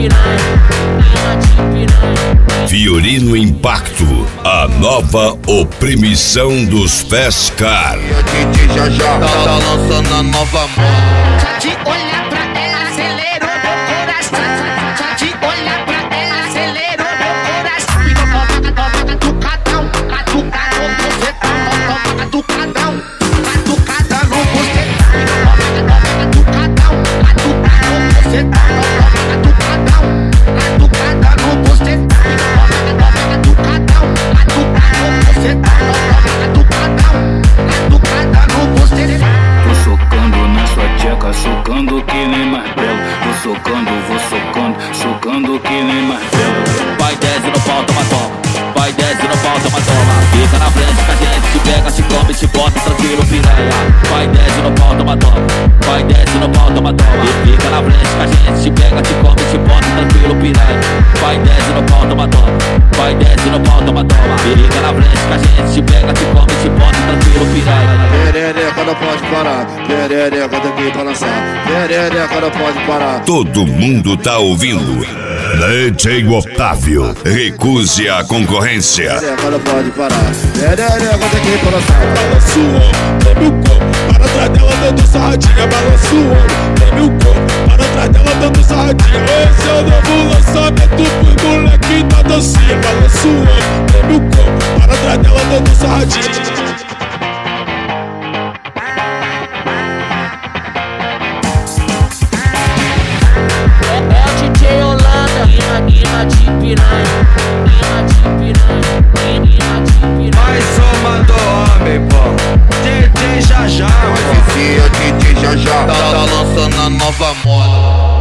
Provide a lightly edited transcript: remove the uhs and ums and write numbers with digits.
Fiorino Impacto, a nova oprimição dos Fescar. DJ já já tá lançando a nova moda. De olhar pra ela acelerou meu coração. De olhar pra ela acelerou meu coração. Catucadão, catucadão, você tá catucadão, catucada no bocetão. Catucadão, catucadão, você tá catucadão, catucada no bocetão. Catucadão, catucadão, você tá catucadão, catucada no bocetão. Tô socando na sua tcheca, socando que nem martelo. Vou socando, socando que nem martelo. Vai desce no pau, toma toma. Vai desce no pau, toma toma. Fica na frente que a gente te pega, te come, te bota tranquilo, piranha. Vai desce no pau, toma toma. Vai desce no pau, toma toma. Fica na frente que a gente te pega, te come, te bota tranquilo, piranha. Vai desce no pau, toma toma. Vai desce no pau, toma toma. Fica na frente que a gente te pega, te come, te bota tranquilo, piranha. Perereca não pode parar, perereca tem que balançar, perereca não pode parar. Todo mundo tá ouvindo. DJ Otávio, recuse a concorrência. Perereca não pode parar, perereca tem que balançar. Balança o ombro, treme o corpo, para trás dela dando sarradinha. Balança o ombro, treme o corpo, para trás dela dando sarradinha. Esse é o novo lançamento pro moleque da dancinha. Balança o ombro, treme o corpo, para trás dela dando sarradinha. Mina de piranha, mina de piranha, mina de piranha. Vai somando homem, pô. DJ já já, DJ já já tá lançando a nova moda.